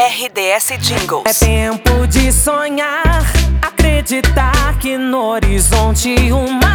RDS Jingles. É tempo de sonhar, acreditar que no horizonte uma